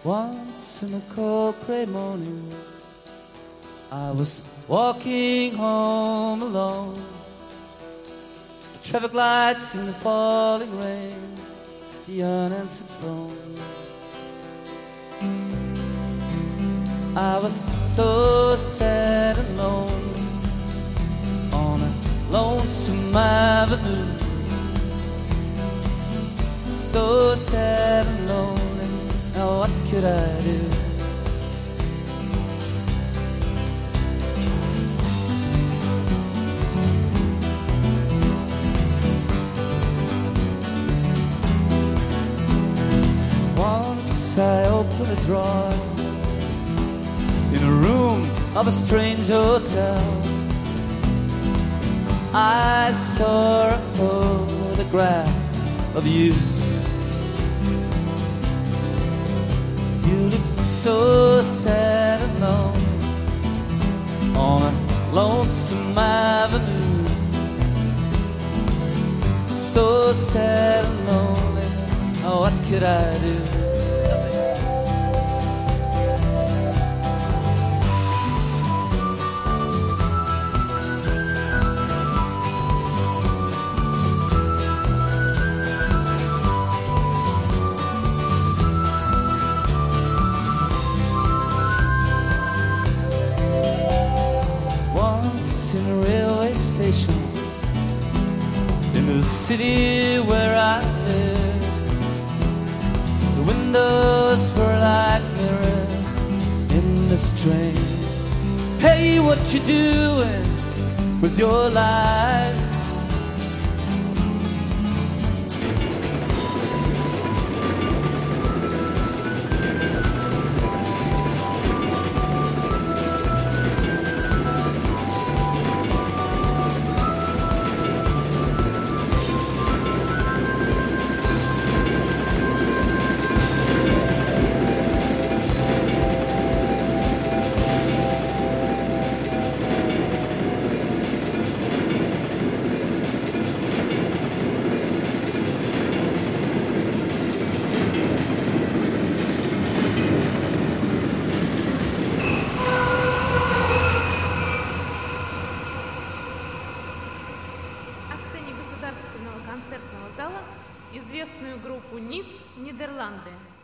Once in a cold gray morning, I was walking home alone. The traffic lights in the falling rain, the unanswered phone. I was so sad and lonely on a lonesome avenue. So sad and lonely, now what could I do? Once I opened a drawer in a room of a strange hotel. I saw a photograph of you. You looked so sad and lonely on a lonesome avenue. So sad and lonely, oh, what could I do? In a railway station in the city where I live, the windows were like mirrors in this train. Hey, what you doing with your life? Государственного концертного зала известную группу НИЦ, Нидерланды.